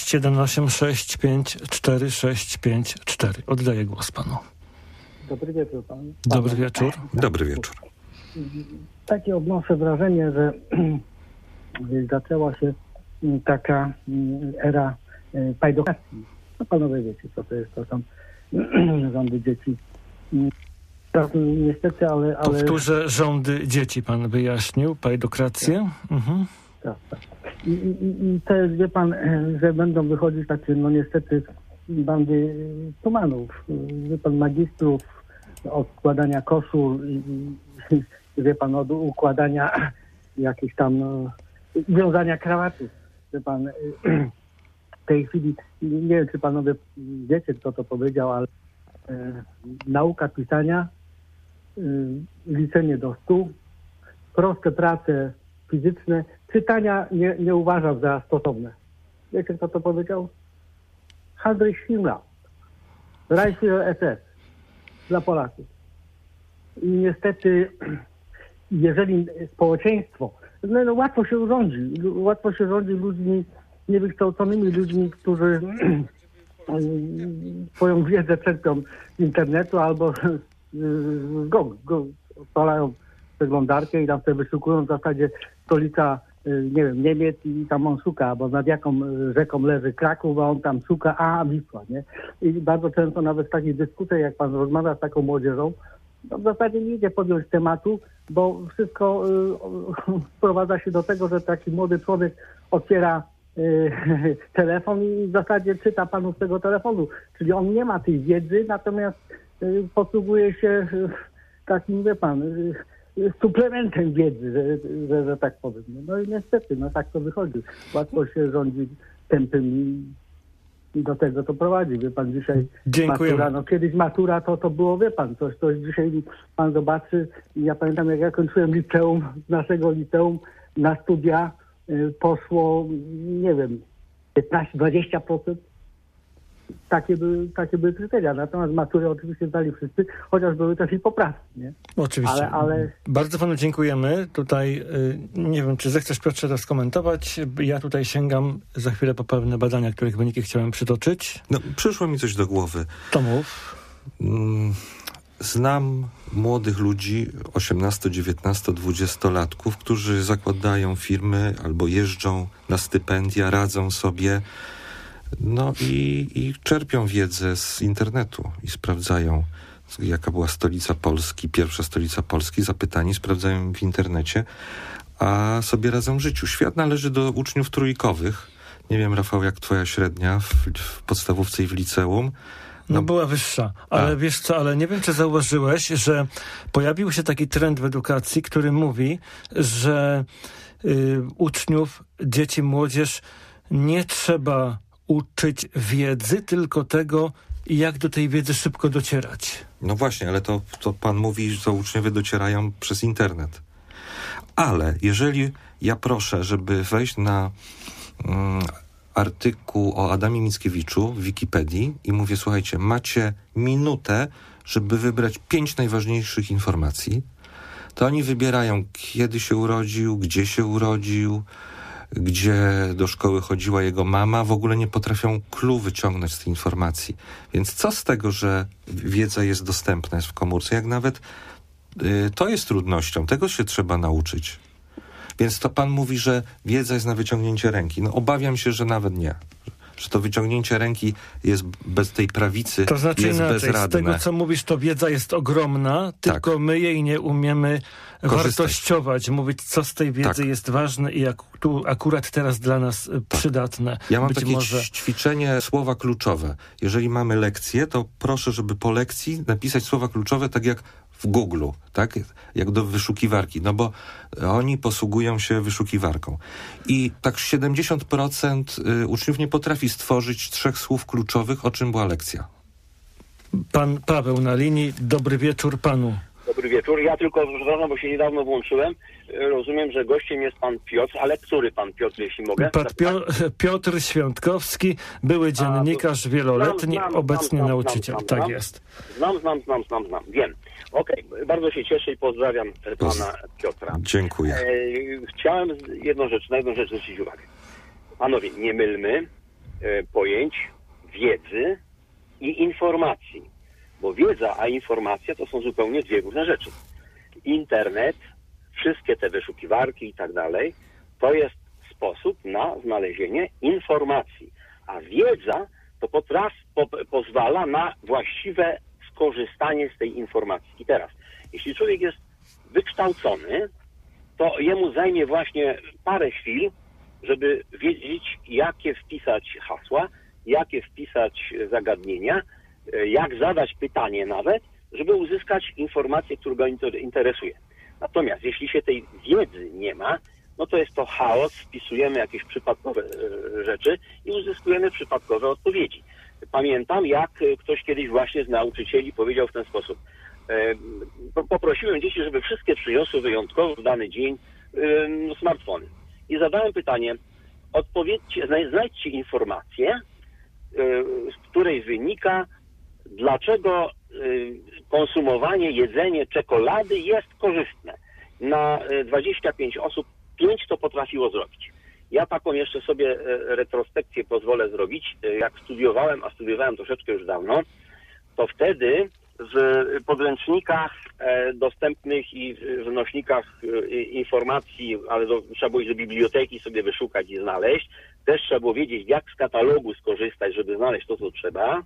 618654654. Oddaję głos panu. Dobry wieczór panu. Dobry wieczór. Dobry wieczór. Takie odnoszę wrażenie, że zaczęła się taka era pajdokracji. No panowie wiecie, co to jest, to są rządy dzieci. Teraz niestety, ale... Powtórzę, rządy dzieci pan wyjaśnił, pajdokrację. Mhm. Tak. I to jest, wie pan, że będą wychodzić takie, no niestety, bandy tumanów, wie pan, magistrów, od składania koszul i wie pan, od układania jakichś tam wiązania krawatów. Wie pan, w tej chwili, nie wiem, czy panowie wiecie, kto to powiedział, ale nauka pisania, liczenie do 100, proste prace fizyczne, czytania nie uważam za stosowne. Wiecie, kto to powiedział? Heinrich Himmler. Reichsführer SS dla Polaków. I niestety, jeżeli społeczeństwo, łatwo się rządzi ludźmi niewykształconymi, ludźmi, którzy swoją wiedzę czerpią z internetu albo z Google. Odpalają przeglądarkę i tam sobie wyszukują w zasadzie stolica, nie wiem, Niemiec i tam on szuka, bo nad jaką rzeką leży Kraków, a on tam szuka, Wisła, nie? I bardzo często nawet w takich dyskusjach, jak pan rozmawia z taką młodzieżą, to w zasadzie nie idzie podjąć tematu, bo wszystko sprowadza się do tego, że taki młody człowiek otwiera telefon i w zasadzie czyta panu z tego telefonu. Czyli on nie ma tej wiedzy, natomiast posługuje się takim, wie pan, suplementem wiedzy, że tak powiem. No i niestety, tak to wychodzi. Łatwo się rządzi tempem i do tego to prowadzi. Wie pan, dzisiaj matura, kiedyś matura to było, wie pan, coś dzisiaj pan zobaczy. Ja pamiętam, jak ja kończyłem liceum, z naszego liceum na studia poszło, nie wiem, 15-20%. Takie były kryteria. Natomiast matury oczywiście zdali wszyscy, chociaż były też i poprawki, nie? Oczywiście. Ale... Bardzo panu dziękujemy. Tutaj nie wiem, czy zechcesz, Piotrze, to skomentować. Ja tutaj sięgam za chwilę po pewne badania, których wyniki chciałem przytoczyć. Przyszło mi coś do głowy. To mów. Znam młodych ludzi, 18, 19, 20-latków, którzy zakładają firmy albo jeżdżą na stypendia, radzą sobie, i czerpią wiedzę z internetu i sprawdzają, jaka była stolica Polski, pierwsza stolica Polski, zapytani sprawdzają w internecie, a sobie radzą w życiu. Świat należy do uczniów trójkowych. Nie wiem, Rafał, jak twoja średnia w podstawówce i w liceum. Była wyższa, ale wiesz co, ale nie wiem, czy zauważyłeś, że pojawił się taki trend w edukacji, który mówi, że uczniów, dzieci, młodzież nie trzeba uczyć wiedzy, tylko tego, jak do tej wiedzy szybko docierać. No właśnie, ale to pan mówi, że uczniowie docierają przez internet. Ale jeżeli ja proszę, żeby wejść na artykuł o Adamie Mickiewiczu w Wikipedii i mówię, słuchajcie, macie minutę, żeby wybrać 5 najważniejszych informacji, to oni wybierają, kiedy się urodził, gdzie się urodził, gdzie do szkoły chodziła jego mama, w ogóle nie potrafią clue wyciągnąć z tej informacji. Więc co z tego, że wiedza jest dostępna, jest w komórce, jak nawet to jest trudnością, tego się trzeba nauczyć. Więc to pan mówi, że wiedza jest na wyciągnięcie ręki. Obawiam się, że nawet nie. że to wyciągnięcie ręki jest bez tej prawicy, to znaczy jest inaczej, bezradne. Z tego, co mówisz, to wiedza jest ogromna, tylko my jej nie umiemy wartościować, mówić, co z tej wiedzy jest ważne i jak tu akurat teraz dla nas przydatne. Ja mam Być takie może ćwiczenie słowa kluczowe. Jeżeli mamy lekcję, to proszę, żeby po lekcji napisać słowa kluczowe tak jak w Google, tak? Jak do wyszukiwarki, no bo oni posługują się wyszukiwarką. I tak 70% uczniów nie potrafi stworzyć 3 słów kluczowych, o czym była lekcja. Pan Paweł na linii. Dobry wieczór panu. Dobry wieczór. Ja tylko, przepraszam, bo się niedawno włączyłem. Rozumiem, że gościem jest pan Piotr, ale który pan Piotr, jeśli mogę? Pan Piotr Świątkowski, były dziennikarz wieloletni, obecnie nauczyciel. Tak jest. Znam. Wiem. Okej, bardzo się cieszę i pozdrawiam pana Piotra. Dziękuję. Chciałem na jedną rzecz zwrócić uwagę. Panowie, nie mylmy pojęć wiedzy i informacji. Bo wiedza a informacja to są zupełnie 2 różne rzeczy. Internet, wszystkie te wyszukiwarki i tak dalej, to jest sposób na znalezienie informacji. A wiedza to pozwala na właściwe skorzystanie z tej informacji. I teraz, jeśli człowiek jest wykształcony, to jemu zajmie właśnie parę chwil, żeby wiedzieć, jakie wpisać hasła, jakie wpisać zagadnienia, jak zadać pytanie nawet, żeby uzyskać informację, która go interesuje. Natomiast jeśli się tej wiedzy nie ma, no to jest to chaos, wpisujemy jakieś przypadkowe rzeczy i uzyskujemy przypadkowe odpowiedzi. Pamiętam, jak ktoś kiedyś właśnie z nauczycieli powiedział w ten sposób. Poprosiłem dzieci, żeby wszystkie przyniosły wyjątkowo w dany dzień smartfony. I zadałem pytanie, znajdźcie informację, z której wynika, dlaczego konsumowanie, jedzenie czekolady jest korzystne. Na 25 osób 5 to potrafiło zrobić. Ja taką jeszcze sobie retrospekcję pozwolę zrobić. Jak studiowałem, a studiowałem troszeczkę już dawno, to wtedy w podręcznikach dostępnych i w nośnikach informacji, ale trzeba było iść do biblioteki sobie wyszukać i znaleźć. Też trzeba było wiedzieć, jak z katalogu skorzystać, żeby znaleźć to, co trzeba.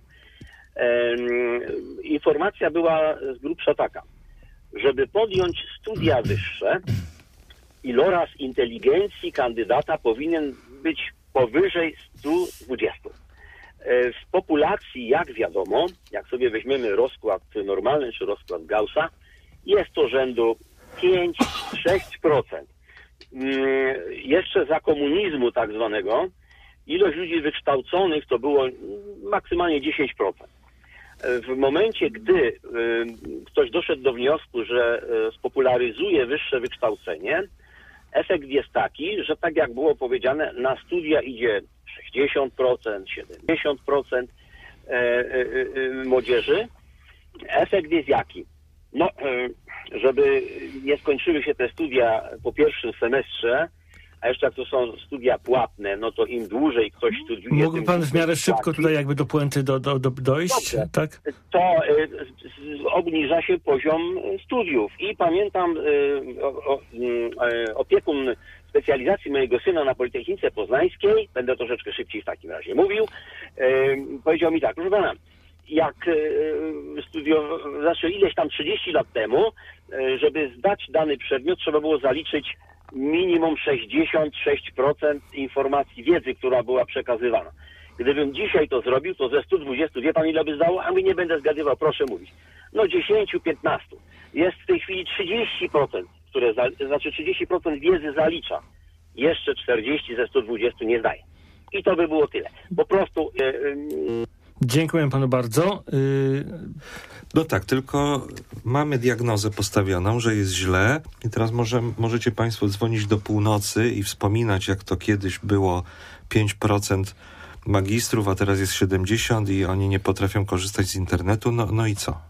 Informacja była z grubsza taka, żeby podjąć studia wyższe, iloraz inteligencji kandydata powinien być powyżej 120. W populacji, jak wiadomo, jak sobie weźmiemy rozkład normalny czy rozkład Gaussa, jest to rzędu 5-6%. Jeszcze za komunizmu tak zwanego ilość ludzi wykształconych to było maksymalnie 10%. W momencie, gdy ktoś doszedł do wniosku, że spopularyzuje wyższe wykształcenie, efekt jest taki, że tak jak było powiedziane, na studia idzie 60%, 70% młodzieży. Efekt jest jaki? No, żeby nie skończyły się te studia po pierwszym semestrze, a jeszcze jak to są studia płatne, no to im dłużej ktoś studiuje... Mógłby pan w miarę szybko tutaj jakby do puenty dojść, dobrze, tak? To obniża się poziom studiów. I pamiętam opiekun specjalizacji mojego syna na Politechnice Poznańskiej, będę troszeczkę szybciej w takim razie mówił, powiedział mi tak, proszę pana, jak studiował, znaczy ileś tam 30 lat temu, żeby zdać dany przedmiot, trzeba było zaliczyć minimum 66% informacji, wiedzy, która była przekazywana. Gdybym dzisiaj to zrobił, to ze 120, wie pan ile by zdało? A my nie będę zgadywał, proszę mówić. No 10-15. Jest w tej chwili 30%, znaczy 30% wiedzy zalicza. Jeszcze 40 ze 120 nie zdaje. I to by było tyle. Po prostu... Dziękuję panu bardzo. No tak, tylko mamy diagnozę postawioną, że jest źle i teraz możecie państwo dzwonić do północy i wspominać, jak to kiedyś było 5% magistrów, a teraz jest 70% i oni nie potrafią korzystać z internetu. No i co?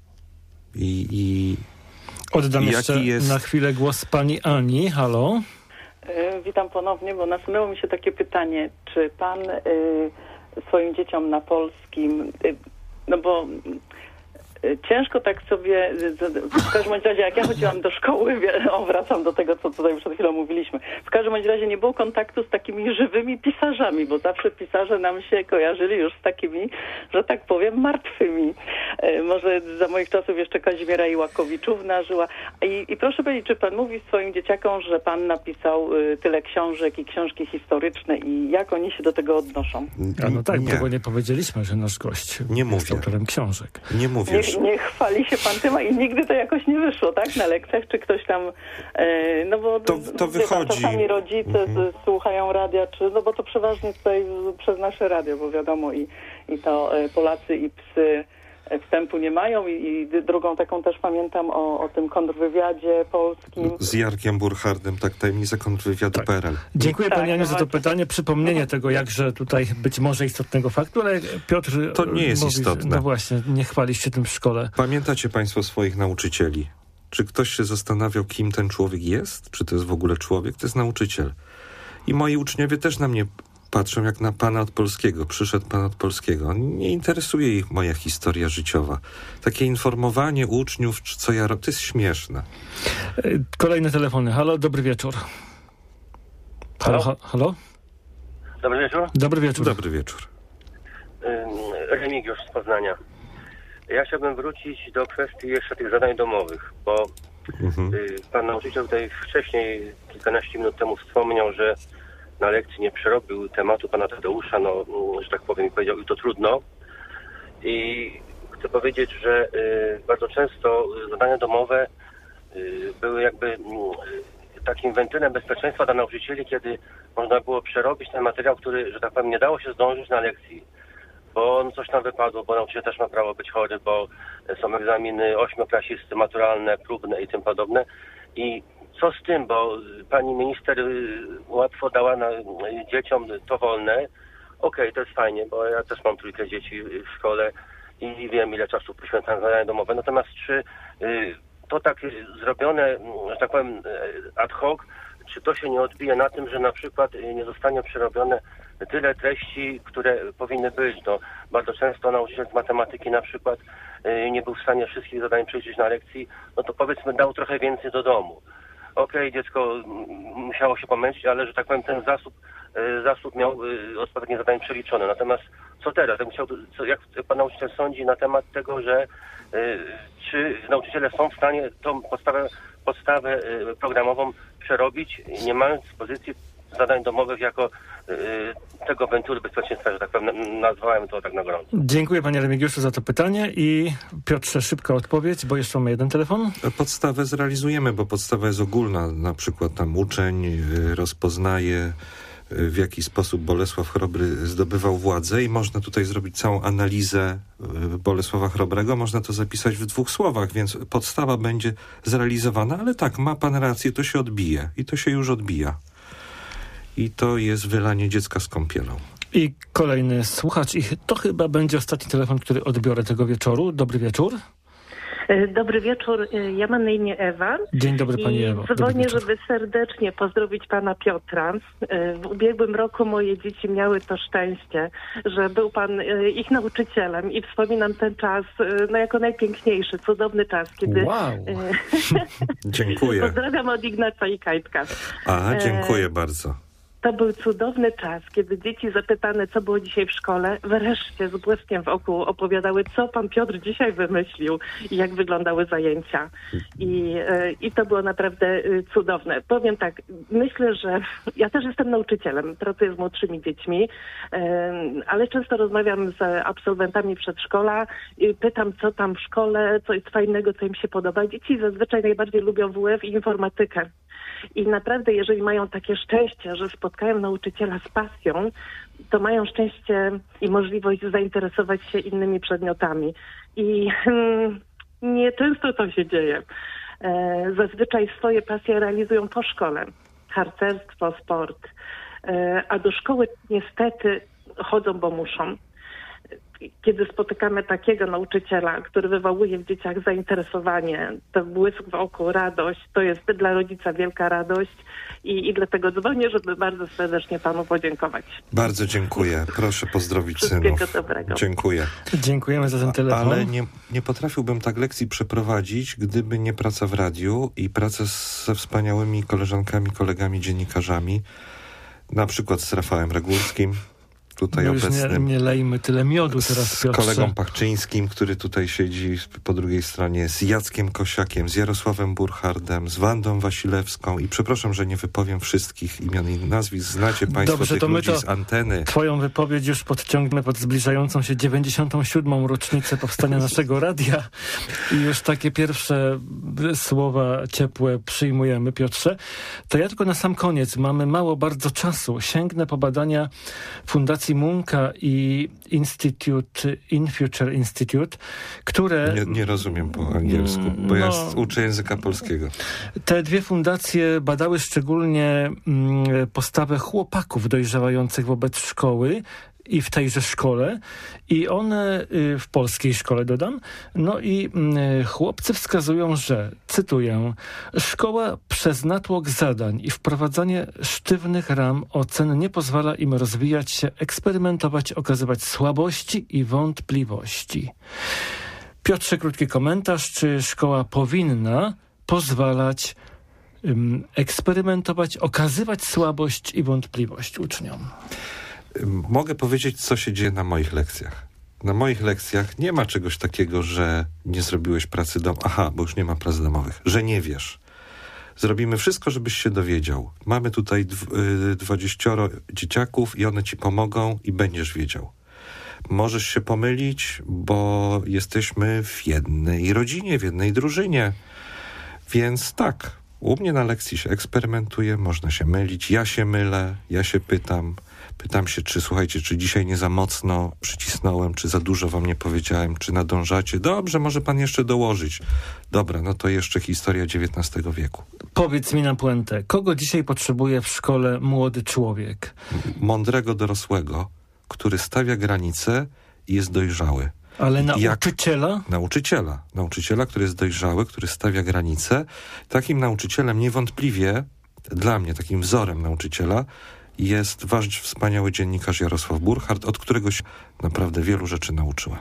Oddam jeszcze na chwilę głos pani Ani. Halo? Witam ponownie, bo nasunęło mi się takie pytanie. Czy pan swoim dzieciom na polskim, no bo ciężko tak sobie, w każdym razie jak ja chodziłam do szkoły, wracam do tego, co tutaj przed chwilą mówiliśmy, w każdym razie nie było kontaktu z takimi żywymi pisarzami, bo zawsze pisarze nam się kojarzyli już z takimi, że tak powiem, martwymi. Może za moich czasów jeszcze Kazimiera Iłakowiczówna żyła. I proszę powiedzieć, czy pan mówi swoim dzieciakom, że pan napisał tyle książek i książki historyczne i jak oni się do tego odnoszą? No tak, bo nie powiedzieliśmy, że nasz gość jest autorem książek. Nie mówisz. Nie chwali się pan tym, i nigdy to jakoś nie wyszło, tak? Na lekcjach, czy ktoś tam... No bo to wychodzi. Czasami rodzice słuchają radia, no bo to przeważnie tutaj przez nasze radio, bo wiadomo i to Polacy i psy wstępu nie mają i drugą taką też pamiętam o tym kontrwywiadzie polskim. Z Jarkiem Burchardem, tak, tajemnica kontrwywiadu PRL. Dziękuję Pani Aniu za to pytanie, przypomnienie tego jakże tutaj być może istotnego faktu, ale Piotr to nie jest mówi, istotne. No właśnie, nie chwali się tym w szkole. Pamiętacie Państwo swoich nauczycieli? Czy ktoś się zastanawiał, kim ten człowiek jest? Czy to jest w ogóle człowiek? To jest nauczyciel. I moi uczniowie też na mnie patrzą jak na pana od polskiego. Przyszedł pan od polskiego. Nie interesuje ich moja historia życiowa. Takie informowanie uczniów, czy co ja robię, to jest śmieszne. Kolejne telefony. Halo, dobry wieczór. Halo? Dobry wieczór. Dobry wieczór. Dobry wieczór. Remigiusz z Poznania. Ja chciałbym wrócić do kwestii jeszcze tych zadań domowych, bo pan nauczyciel tutaj wcześniej, kilkanaście minut temu wspomniał, że na lekcji nie przerobił tematu pana Tadeusza, że tak powiem, i powiedział, i to trudno. I chcę powiedzieć, że bardzo często zadania domowe były jakby takim wentylem bezpieczeństwa dla nauczycieli, kiedy można było przerobić ten materiał, który, że tak powiem, nie dało się zdążyć na lekcji, bo coś tam wypadło, bo nauczyciel też ma prawo być chory, bo są egzaminy ośmioklasisty, maturalne, próbne i tym podobne. I co z tym, bo pani minister łatwo dała dzieciom to wolne. Okej, to jest fajnie, bo ja też mam 3 dzieci w szkole i wiem, ile czasu poświęcam na zadania domowe. Natomiast czy to tak zrobione, że tak powiem, ad hoc, czy to się nie odbije na tym, że na przykład nie zostanie przerobione tyle treści, które powinny być. No, bardzo często nauczyciel z matematyki na przykład nie był w stanie wszystkich zadań przejrzeć na lekcji, no to powiedzmy dał trochę więcej do domu. Okej, dziecko musiało się pomęczyć, ale że tak powiem ten zasób miał odpowiednie zadań przeliczone. Natomiast co teraz? Jak pan nauczyciel sądzi na temat tego, że czy nauczyciele są w stanie tą podstawę programową przerobić, nie mając z pozycji zadań domowych jako tego wentylu bezpieczeństwa, że tak powiem, nazwałem to tak na gorąco. Dziękuję panie Remigiuszu za to pytanie i Piotrze, szybka odpowiedź, bo jeszcze mamy jeden telefon. Podstawę zrealizujemy, bo podstawa jest ogólna. Na przykład tam uczeń rozpoznaje, w jaki sposób Bolesław Chrobry zdobywał władzę i można tutaj zrobić całą analizę Bolesława Chrobrego. Można to zapisać w 2 słowach, więc podstawa będzie zrealizowana, ale tak, ma pan rację, to się odbije i to się już odbija. I to jest wylanie dziecka z kąpielą. I kolejny słuchacz. I to chyba będzie ostatni telefon, który odbiorę tego wieczoru. Dobry wieczór. Dobry wieczór. Ja mam na imię Ewa. Dzień dobry pani Ewo. Dzwonię, żeby serdecznie pozdrowić pana Piotra. W ubiegłym roku moje dzieci miały to szczęście, że był pan ich nauczycielem i wspominam ten czas jako najpiękniejszy, cudowny czas, kiedy... Wow! Dziękuję. Pozdrawiam od Ignaca i Kajtka. Dziękuję bardzo. To był cudowny czas, kiedy dzieci zapytane, co było dzisiaj w szkole, wreszcie z błyskiem w oku opowiadały, co pan Piotr dzisiaj wymyślił i jak wyglądały zajęcia. I to było naprawdę cudowne. Powiem tak, myślę, że ja też jestem nauczycielem, pracuję z młodszymi dziećmi, ale często rozmawiam z absolwentami przedszkola i pytam, co tam w szkole, co jest fajnego, co im się podoba. Dzieci zazwyczaj najbardziej lubią WF i informatykę. I naprawdę, jeżeli mają takie szczęście, że spotkają nauczyciela z pasją, to mają szczęście i możliwość zainteresować się innymi przedmiotami. I nieczęsto to się dzieje. Zazwyczaj swoje pasje realizują po szkole. Harcerstwo, sport. A do szkoły niestety chodzą, bo muszą. kiedy spotykamy takiego nauczyciela, który wywołuje w dzieciach zainteresowanie, ten błysk w oku, radość, to jest dla rodzica wielka radość i dlatego dzwonię, żeby bardzo serdecznie panu podziękować. Bardzo dziękuję. Proszę pozdrowić Wszystkiego synów. dobrego. Dziękuję. Dziękujemy za ten telefon. Ale nie potrafiłbym tak lekcji przeprowadzić, gdyby nie praca w radiu i praca ze wspaniałymi koleżankami, kolegami, dziennikarzami, na przykład z Rafałem Regulskim, tutaj obecnym. Nie lejmy tyle miodu teraz, Piotrze. Z kolegą Pachczyńskim, który tutaj siedzi po drugiej stronie, z Jackiem Kosiakiem, z Jarosławem Burchardem, z Wandą Wasilewską i przepraszam, że nie wypowiem wszystkich imion i nazwisk. Znacie państwo Dobrze, tych to ludzi z anteny. Twoją wypowiedź już podciągnę pod zbliżającą się 97. rocznicę powstania naszego radia i już takie pierwsze słowa ciepłe przyjmujemy, Piotrze. To ja tylko na sam koniec, mamy mało bardzo czasu, sięgnę po badania Fundacji Munka i InFuture Institute, które... Nie rozumiem po angielsku, bo ja uczę języka polskiego. Te dwie fundacje badały szczególnie postawę chłopaków dojrzewających wobec szkoły i w tejże szkole i one, w polskiej szkole dodam, no i chłopcy wskazują, że, cytuję, szkoła przez natłok zadań i wprowadzanie sztywnych ram ocen nie pozwala im rozwijać się, eksperymentować, okazywać słabości i wątpliwości. Piotrze, krótki komentarz, czy szkoła powinna pozwalać eksperymentować, okazywać słabość i wątpliwość uczniom? Mogę powiedzieć, co się dzieje na moich lekcjach. Na moich lekcjach nie ma czegoś takiego, że nie zrobiłeś pracy domowej. Aha, bo już nie ma prac domowych. Że nie wiesz. Zrobimy wszystko, żebyś się dowiedział. Mamy tutaj 20 dzieciaków i one ci pomogą i będziesz wiedział. Możesz się pomylić, bo jesteśmy w jednej rodzinie, w jednej drużynie. Więc tak, u mnie na lekcji się eksperymentuje, można się mylić. Ja się mylę, ja się pytam. Pytam się, czy dzisiaj nie za mocno przycisnąłem, czy za dużo wam nie powiedziałem, czy nadążacie. Dobrze, może pan jeszcze dołożyć. Dobra, no to jeszcze historia XIX wieku. Powiedz mi na puentę, kogo dzisiaj potrzebuje w szkole młody człowiek? Mądrego dorosłego, który stawia granice i jest dojrzały. Ale nauczyciela? Nauczyciela, który jest dojrzały, który stawia granice. Takim nauczycielem niewątpliwie, dla mnie takim wzorem nauczyciela, jest wasz wspaniały dziennikarz Jarosław Burchard, od którego się naprawdę wielu rzeczy nauczyłem.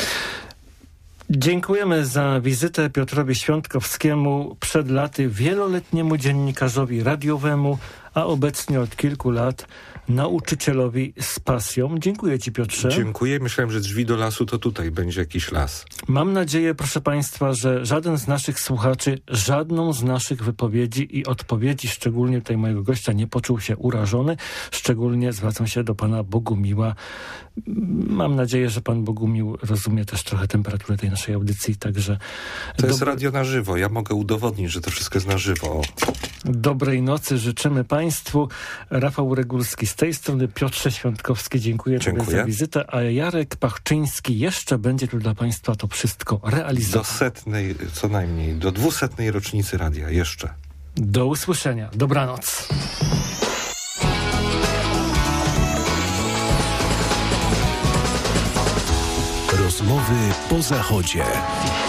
Dziękujemy za wizytę Piotrowi Świątkowskiemu, przed laty wieloletniemu dziennikarzowi radiowemu, a obecnie od kilku lat nauczycielowi z pasją. Dziękuję ci, Piotrze. Dziękuję. Myślałem, że drzwi do lasu to tutaj będzie jakiś las. Mam nadzieję, proszę państwa, że żaden z naszych słuchaczy, żadną z naszych wypowiedzi i odpowiedzi, szczególnie tutaj mojego gościa, nie poczuł się urażony. Szczególnie zwracam się do pana Bogumiła. Mam nadzieję, że pan Bogumił rozumie też trochę temperaturę tej naszej audycji, także... To jest radio na żywo. Ja mogę udowodnić, że to wszystko jest na żywo. Dobrej nocy życzymy państwu. Rafał Regulski z tej strony, Piotrze Świątkowski, dziękuję tobie za wizytę, a Jarek Pachczyński jeszcze będzie tu dla państwa to wszystko realizował. Co najmniej, do 200. rocznicy radia jeszcze. Do usłyszenia. Dobranoc. Rozmowy po zachodzie.